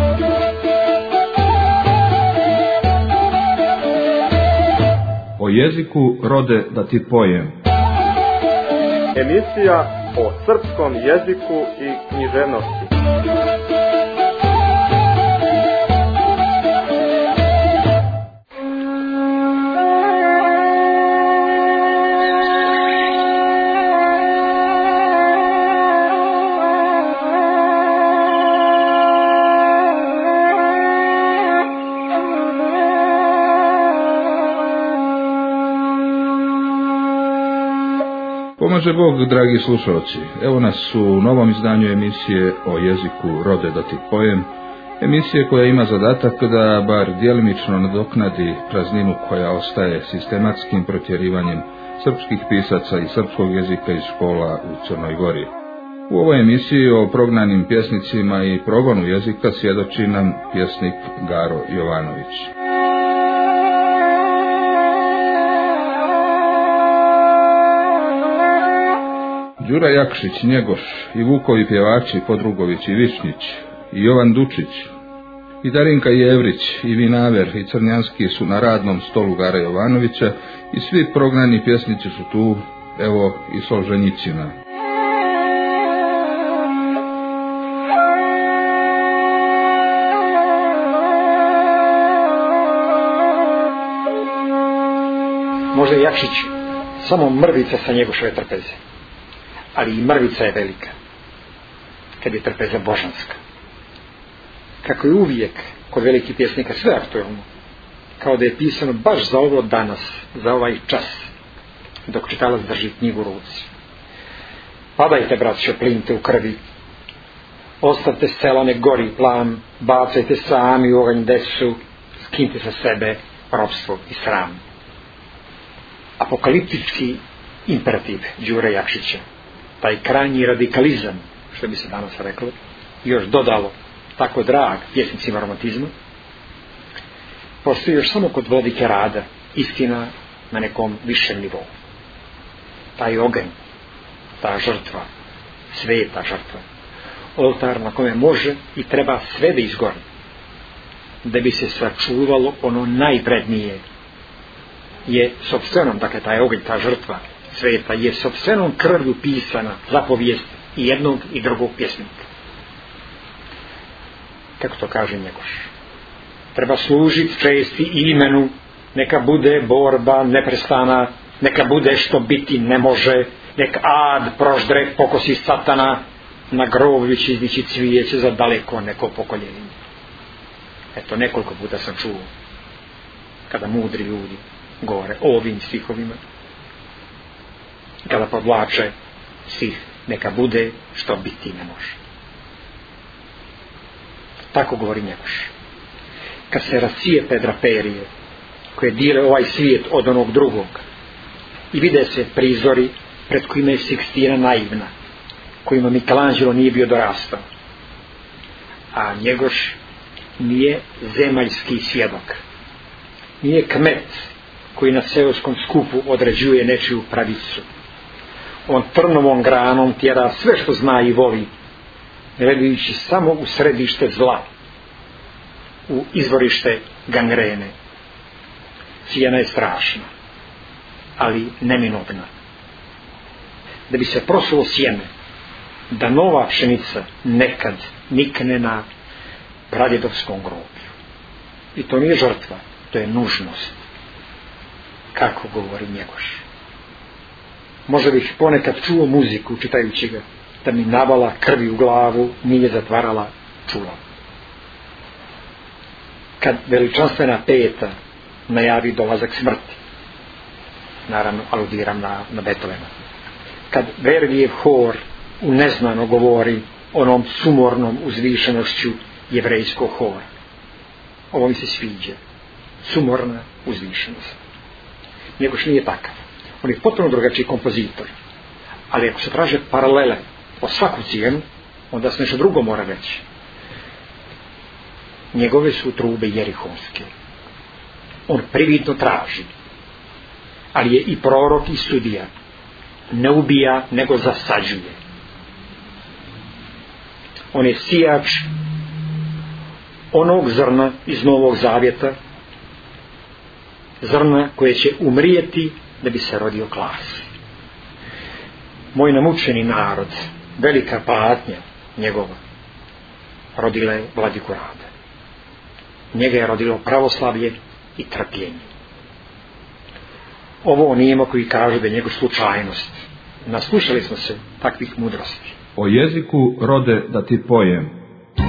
O jeziku rode da ti pojem. Emisija o srpskom jeziku i književnosti. Pomaže Bog, dragi slušalci. Evo nas u novom izdanju emisije o jeziku rode da ti pojem. Emisije koja ima zadatak da bar djelimično nadoknadi prazninu koja ostaje sistematskim protjerivanjem srpskih pisaca i srpskog jezika iz škola u Crnoj Gori. U ovoj emisiji o prognanim pjesnicima i progonu jezika svjedoči nam pjesnik Garo Jovanović. Đura Jakšić, Njegoš, i Vukovi pjevači Podrugović i Višnjić, i Jovan Dučić, i Darinka Jevrić, i Vinaver, i Crnjanski su na radnom stolu Gara Jovanovića i svi prognani pjesnici su tu, evo i Solženjicina. Možda je Jakšić samo mrvica sa Njegošove trpeze, ali i mrvica je velika kad je trpeza božanska. Kako je uvijek kod velikih pjesnika sve aktualno, kao da je pisano baš za ovo danas, za ovaj čas, dok čitalac drži knjigu u ruci. Padajte, braćo, plinite u krvi, ostavte sela, ne gori plan, bacajte sami u oganj desu, skinite sa sebe ropstvo i sram. Apokaliptički imperativ Đure Jakšića, taj krajnji radikalizam, što bi se danas reklo, još dodalo tako drag pjesnicima romantizma, postoji još samo kod vladike Rada, istina na nekom višem nivou. Taj oganj, ta žrtva, sveta žrtva, oltar na kome može i treba sve da izgori, da bi se sačuvalo ono najvrednije, je sopstvenom, dakle taj oganj, ta žrtva sveta, je sopstvenom krvlju pisana zapovijest i jednog i drugog pjesnika. Kako to kaže Njegoš? Treba služiti česti i imenu, neka bude borba neprestana, neka bude što biti ne može, nek ad proždre pokosi satana, na groblju će izdići cvijeće za daleko neko pokoljenje. Eto, nekoliko puta sam čuo kada mudri ljudi govore o ovim stihovima, kada podvlače stih neka bude što biti ne može. Tako govori Njegoš. Kad se rascijepe draperije koje dijele ovaj svijet od onog drugog i vide se prizori pred kojima je Sikstina naivna, kojima Michelangelo nije bio dorastao, a Njegoš nije zemaljski svjedok, nije kmet koji na seoskom skupu određuje nečiju pravicu. On trnovom granom tjera sve što zna i voli, gledajući samo u središte zla, u izvorište gangrene. Cijena je strašna, ali neminovna. Da bi se prosulo sjeme, da nova pšenica nekad nikne na pradjedovskom groblju. I to nije žrtva, to je nužnost. Kako govori Njegoš? Možda bih ponekad čuo muziku čitajući ga, da mi navala krvi u glavu nije zatvarala čula. Kad veličanstvena peta najavi dolazak smrti, naravno aludiram na Beethovena, kad Verdijev hor u neznano govori onom sumornom uzvišenošću jevrejskog hora, ovo mi se sviđa, sumorna uzvišenost. Njegoš nije takav, on je potpuno drugačiji kompozitor, ali ako se traže paralele po svaku cijenu, onda se nešto drugo mora reći. Njegove su trube jerihonske. On prividno traži, ali je i prorok i sudija. Ne ubija, nego zasađuje. On je sijač onog zrna iz Novog Zavjeta, zrna koje će umrijeti da bi se rodio Klas. Moj namučeni narod, velika patnja njegova, rodila je Vladiku Rada. Njega je rodilo pravoslavlje i trpljenje. Ovo nijemo koji kažu da je njegov slučajnost. Naslušali smo se takvih mudrosti. O jeziku rode da ti pojem.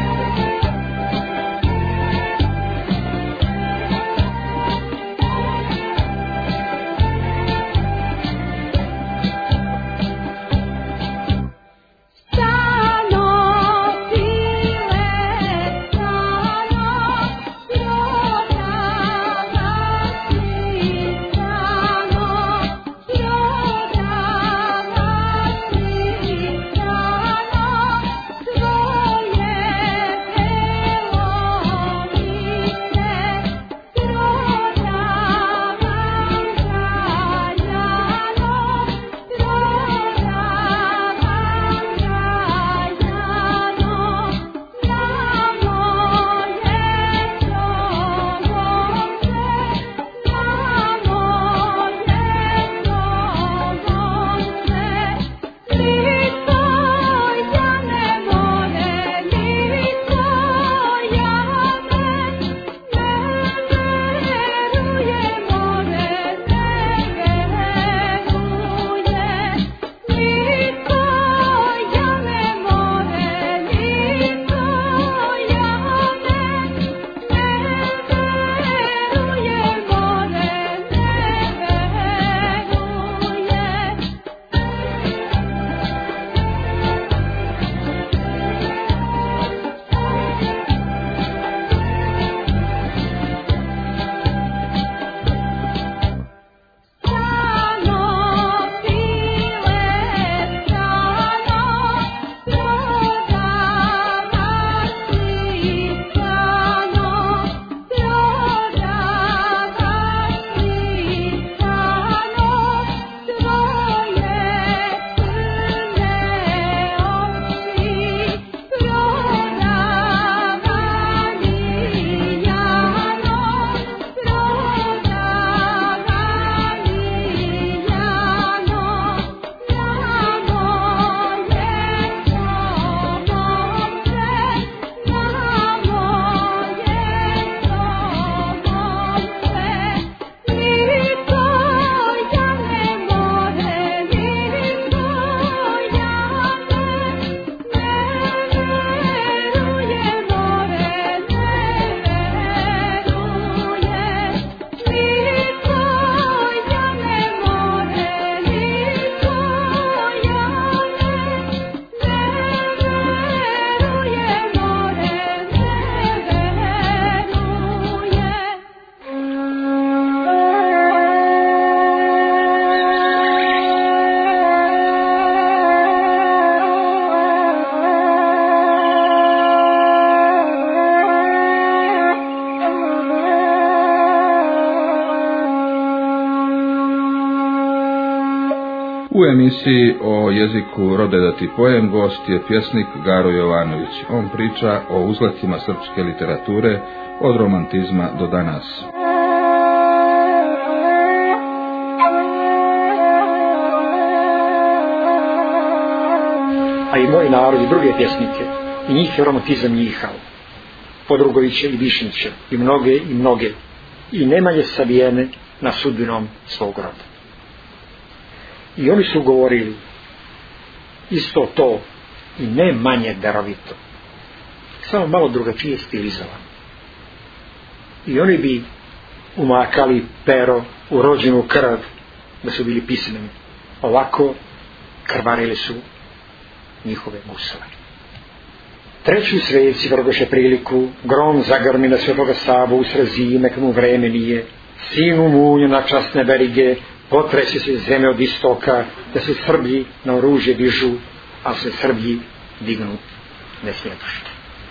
U emisiji o jeziku rode da ti pojem gost je pjesnik Garo Jovanović. On priča o uzletima srpske literature od romantizma do danas. A i moj narod i druge pjesnike, i njih je romantizam njihao. Podrugovića i Višnjića, i mnoge, i nemanje savijene na sudbinom svog roda. I oni su govorili isto to i ne manje darovito, samo malo drugačije stilizovano. I oni bi umakali pero u rođenu krv da su bili pismeni. Ovako krvarili su njihove gusove. Treću sveci vrgoše priliku, grom zagrmi na Svetoga Savu usred zime kad mu vreme nije, sinu munju na časne berige, potresi se zemlje od istoka, da se Srbi na oružje dižu, a se Srbi dignu ne smjetuše.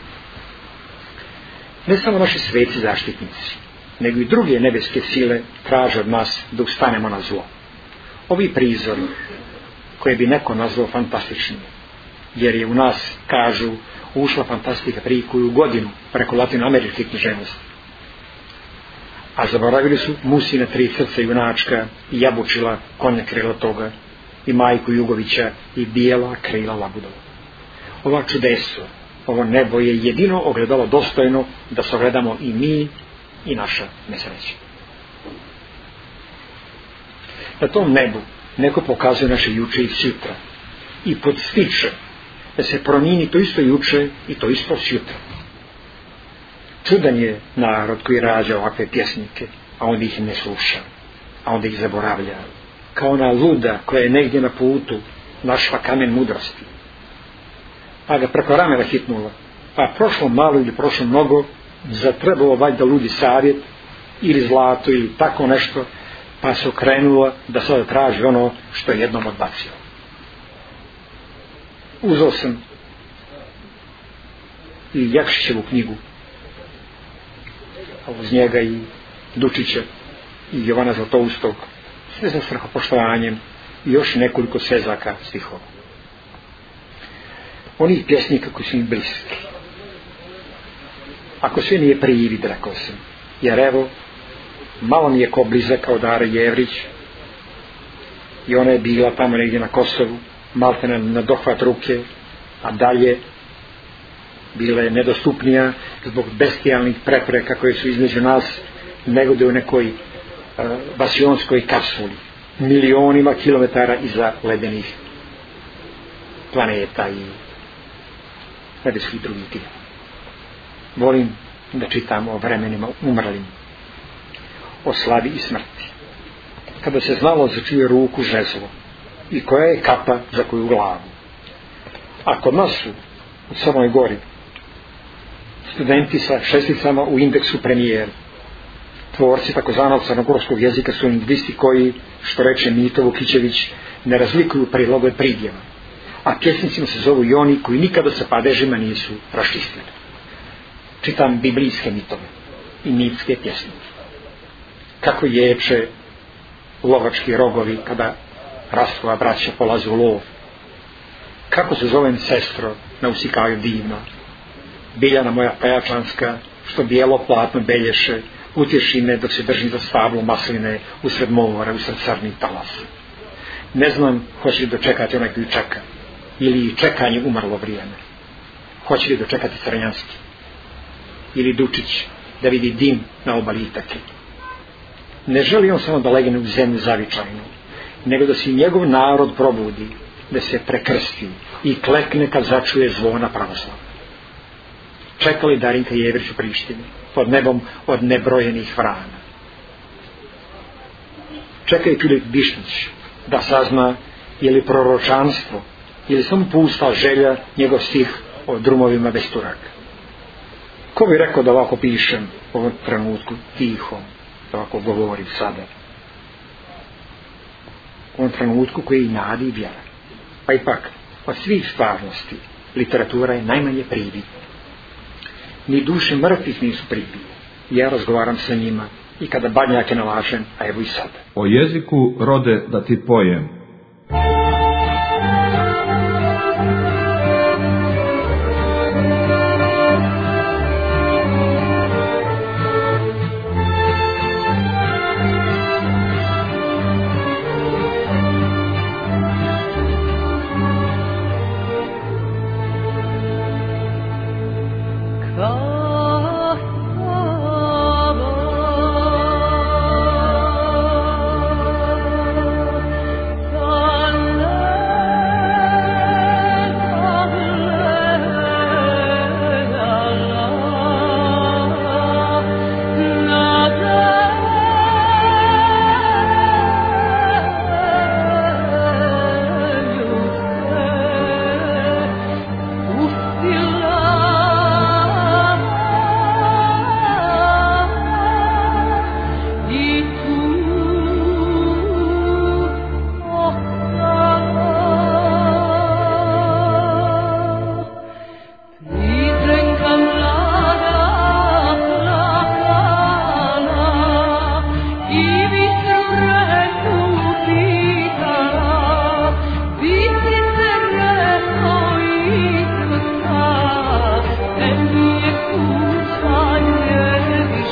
Ne samo naši sveci zaštitnici, nego i druge nebeske sile traže od nas da ustanemo na zlo. Ovi prizori, koje bi neko nazvao fantastičnim, jer je u nas, kažu, ušla fantastika prije koju godinu preko latinoameričke književnosti. A zaboravili su Musina 3 srca junačka i Jabučila, konja Krilatoga, i Majku Jugovića i Bijela krila Labudova. Ova čudeso, ovo nebo je jedino ogledalo dostojno da sagledamo i mi i naša nesreća. Na tom nebu neko pokazuje naše juče i sutra i podstiče da se promijeni to isto juče i to isto sutra. Čudan je narod koji rađa ovakve pjesnike, a onda ih ne sluša, a onda ih zaboravlja, kao ona luda koja je negdje na putu našla kamen mudrosti, pa ga preko ramena hitnula, pa prošlo malo ili prošlo mnogo, zatrebalo valjda ludi savjet ili zlato ili tako nešto, pa se okrenula da sada traži ono što je jednom odbacio. Uzeo sam i Jakšićevu knjigu, a uz njega i Dučića i Jovana Zlatoustog, sve sa strahopoštovanjem i još nekoliko svezaka stihova. Onih pjesnika koji su mi bliski. Ako sve nije privid, rekao sam, jer evo, malo mi je ko blizak kao Dara Jevrić i ona je bila tamo negdje na Kosovu, malte na dohvat ruke, a dalje bila je nedostupnija zbog bestijalnih prepreka koje su između nas, nego da je u nekoj vasionskoj kapsuli, milionima kilometara iza ledenih planeta i nebeskih drugih tijela. Volim da čitam o vremenima umrlim, o slavi i smrti. Kada se znalo za čiju ruku žezlo i koja je kapa za koju glavu. A kod nas su u Crnoj Gori studenti sa šesticama u indeksu premijera, tvorci takozvanog crnogorskog jezika su lingvisti koji, što reče Mito Vukićević, ne razlikuju prilogu od pridjeva, a pjesnicima se zovu i oni koji nikada sa padežima nisu raščistili. Čitam biblijske mitove i mitske pjesnike. Kako ječe lovački rogovi kada Rastova braća polaze u lov. Kako se zovem sestro, nausikaju divno. Biljana moja pejačanska, što bijelo platno belješe, utješi me dok se drži za stablo masline usred mora, usred crnih talasa. Ne znam hoće li dočekati onaj koji čeka, ili čekanje umrlo vrijeme. Hoće li dočekati Crnjanski, ili Dučić, da vidi dim na obali Itake. Ne želi on samo da legne u zemlju zavičajnu, nego da se njegov narod probudi, da se prekrsti i klekne kad začuje zvona pravoslava. Čekali Darinka Jevrić u Prištini, pod nebom od nebrojenih vrana. Čeka i Filip Bišnić da sazna je li proročanstvo ili samo pusta želja njegov stih o drumovima bez Turaka. Ko bi rekao da ovako pišem u ovom trenutku tiho, da ovako govorim sada? U ovom trenutku koji je i nadi i vjera. Pa ipak, od svih stvarnosti, literatura je najmanje privid. Ni duše mrtvih nisu privid. Ja razgovaram sa njima i kada badnjake nalažem, a evo i sada. O jeziku rode da ti pojem.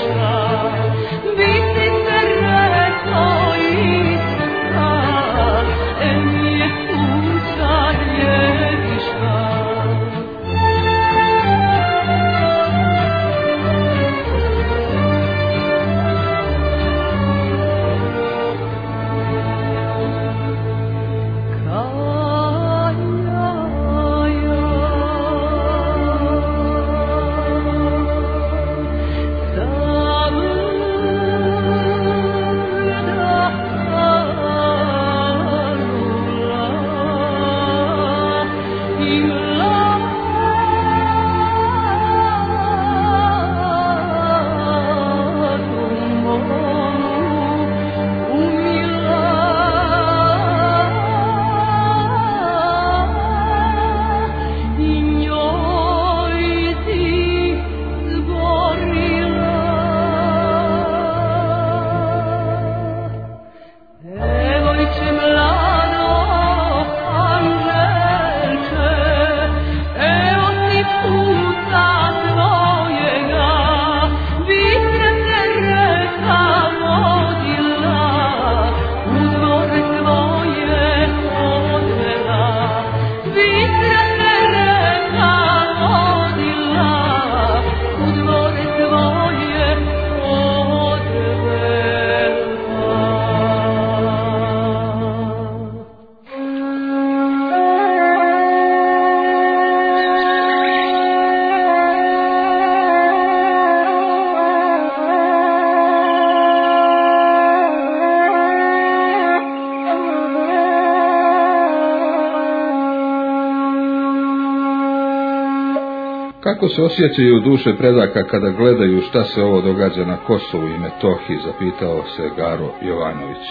Kako se osjećaju duše predaka kada gledaju šta se ovo događa na Kosovu i Metohiji, zapitao se Garo Jovanović.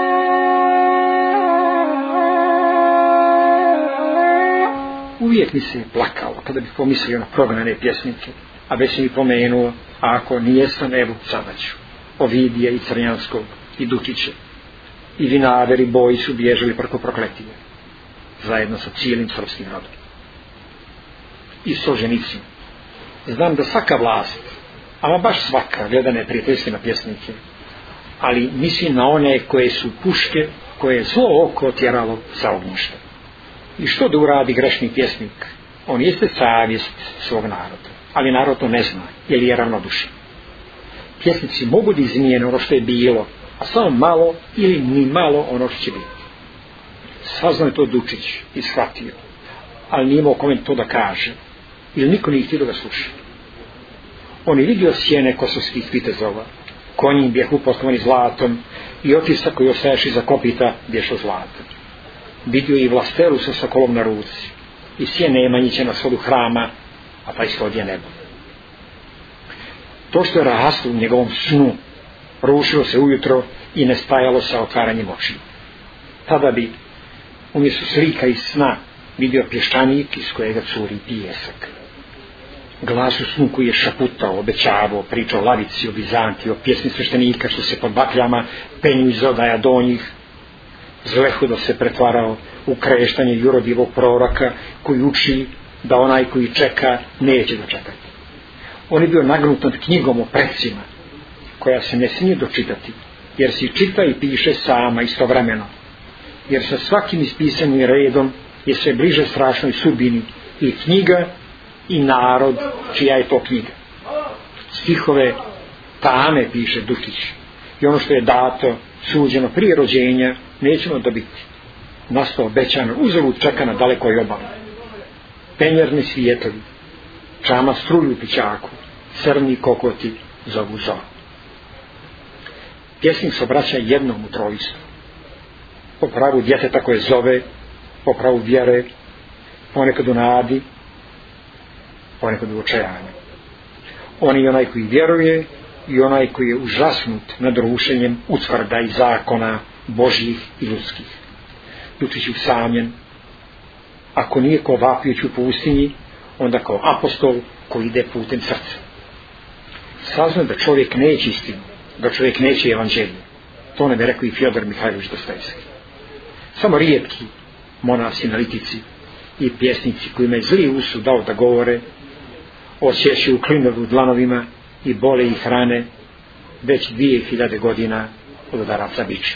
Uvijek mi se plakalo kada bih pomislio na prognane pjesnike, a već mi pomenuo, a ako nijesam, evo sada ću, Ovidija i Crnjanskog i Dukića i Vinaver i Boji su bježali preko Prokletije, zajedno sa cijelim srpskim rodom. I Solženicin. Znam da svaka vlast, ama baš svaka, gleda neprijateljski na pjesnike, ali mislim na one koje su puške, koje je zlo oko tjeralo sa ognjišta. I što da uradi grešni pjesnik? On jeste savjest svog naroda, ali narod to ne zna, jer je ravnodušan. Pjesnici mogu da izmijene ono što je bilo, a samo malo ili ni malo ono što će biti. Saznao je to Dučić i shvatio, ali nije imao kome to da kaže, ili niko nije htio da ga sluša. On je vidio sjene kosovskih vitezova, konji bjehu postovani zlatom i otisak koji ostajaš iza kopita bješao zlatom. Vidio i Vlasteru sa sokolom na ruci i sjene Nemanjića na svodu hrama, a taj svod je nebo. To što je raslo u njegovom snu rušilo se ujutro i ne stajalo sa otvaranjem očiju. Tada bi umjesto slika iz sna vidio pješčanik iz kojega curi pijesak. Glas u snu koji je šaputao, obećavao, pričao o Lavici, o Bizantiji, o pjesmi sveštenika što se pod bakljama penju iz odaja do njih. Zlehudo se pretvarao u kreštanje jurodivog proroka koji uči da onaj koji čeka neće dočekati. On je bio nagnut nad knjigom o precima, koja se ne smije dočitati, jer se čita i piše sama istovremeno, jer sa svakim ispisanim redom je sve bliže strašnoj sudbini i knjiga i narod čija je to knjiga. Stihove tame piše Dukić i ono što je dato, suđeno prije rođenja, nećemo dobiti. Nastao obećano, uzalud čeka na dalekoj obali. Penjerni svijetovi, čama struju u pićaku, crni kokoti zovu zoru. Pjesnik se obraća jednom u trojstvu. Po pravu djeteta koje zove, po pravu vjere, ponekad u nadi, ponekad u očajanju. On je onaj koji vjeruje i onaj koji je užasnut nad rušenjem utvrda i zakona Božjih i ljudskih. Dučić usamljen, ako nije ko vapijuć u pustinji, onda kao apostol koji ide putem srca. Saznao da čovjek neće istinu, da čovjek neće evanđelje. To ne bi rekao i Fjodor Mihajlović Dostojevski. Samo rijetki monasi, analitici i pjesnici kojima je zli usud dao da govore, osjećaju klinovu u dlanovima i bole ih rane, već 2000 godina od udaraca biče.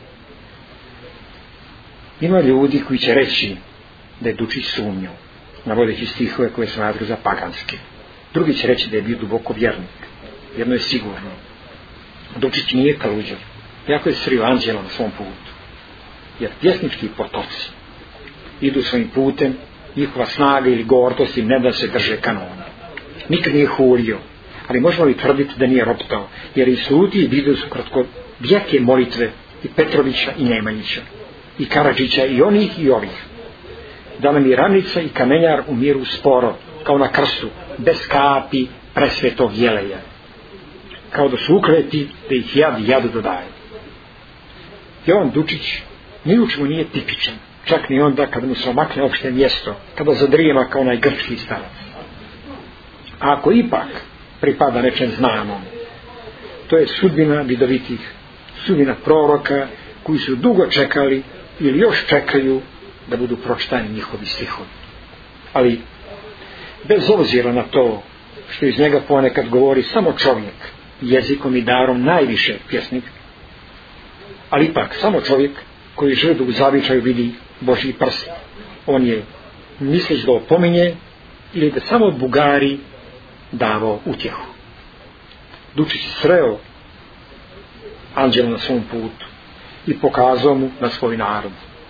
Ima ljudi koji će reći da je Dučić sumnjao, navodeći stihove koje smatruju za paganske. Drugi će reći da je bio duboko vjernik. Jedno je sigurno. Dučić nije kaluđer, jako je srio anđela na svom putu. Jer pjesnički potoci idu svojim putem, njihova snaga ili gordost im ne da se drže kanona. Nikad nije hulio, ali možemo li tvrditi da nije roptao, jer i Sluti i Bidu su kratko vjeke molitve i Petrovića i Nemanjića, i Karadžića i onih i ovih. Da nam i Ravnica i Kamenjar umiru sporo, kao na krstu, bez kapi presvetog jeleja. Kao da su ukleti da ih jadu dodaje. Jovan Dučić ni u čemu nije tipičan, čak ni onda kada mu se omakne opšte mjesto, kada zadrijema kao onaj grčki starac. A ako ipak pripada nečem znanom, to je sudbina vidovitih, sudbina proroka koji su dugo čekali ili još čekaju da budu pročitani njihovi stihovi. Ali bez obzira na to što iz njega ponekad govori samo čovjek, jezikom i darom najviše pjesnik, ali ipak samo čovjek koji želi da u zavičaju vidi Božji prst. On je misleći da opominje ili da samo Bugari davao utjehu. Dučić sreo anđela na svom putu i pokazao mu na svoj narod.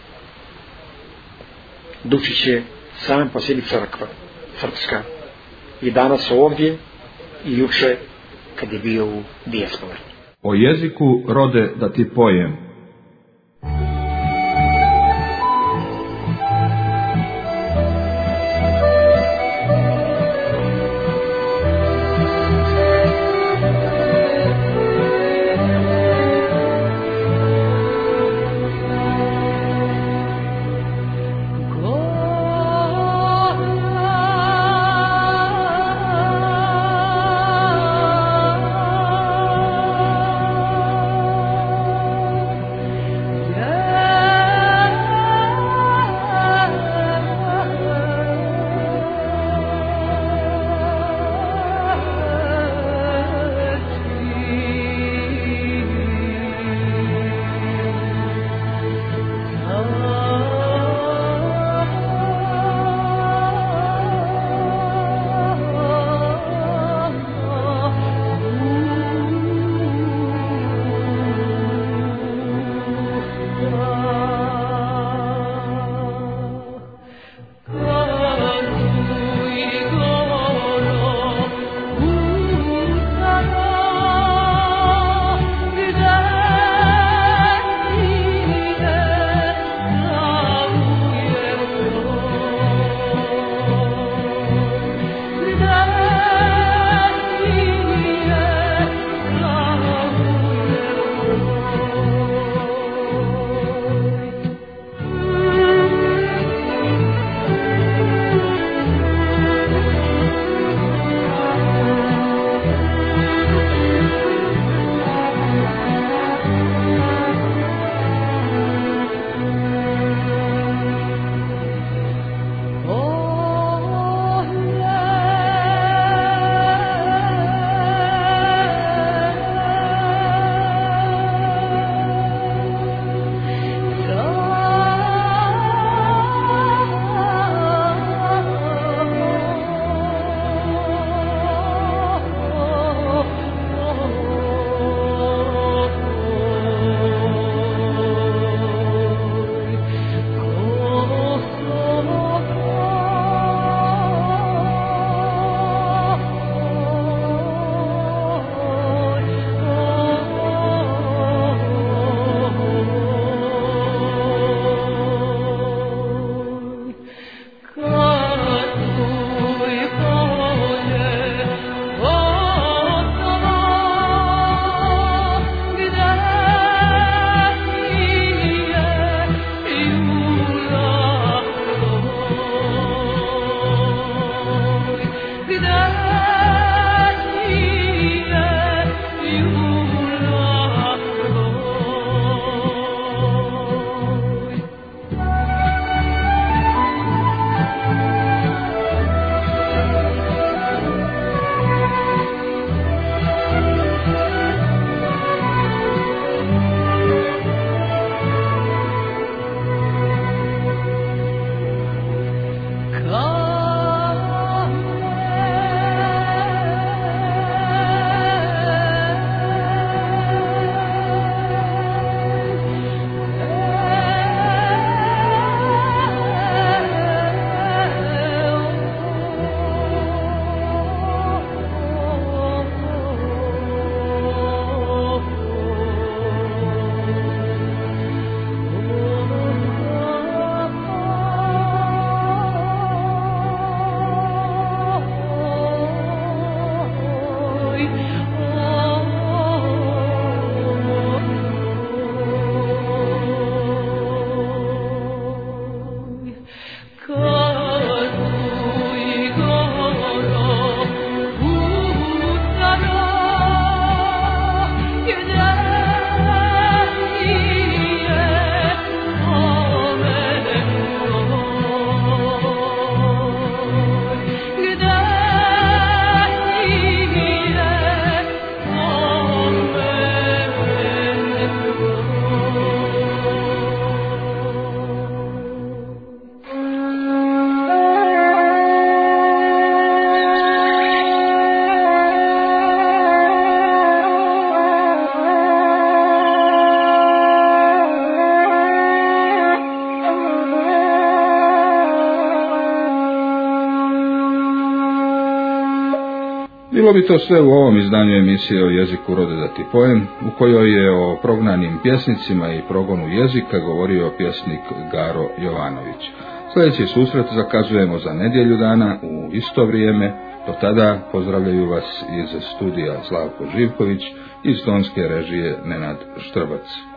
Dučić je sam po sebi crkva, srpska, i danas ovdje i juče kad je bio u dijaspori. O jeziku rode da ti pojem. Bilo bi to sve u ovom izdanju emisije o jeziku Rode da ti pojem, u kojoj je o prognanim pjesnicima i progonu jezika govorio pjesnik Garo Jovanović. Sljedeći susret zakazujemo za nedjelju dana u isto vrijeme. Do tada pozdravljaju vas iz studija Slavko Živković, iz tonske režije Nenad Štrbac.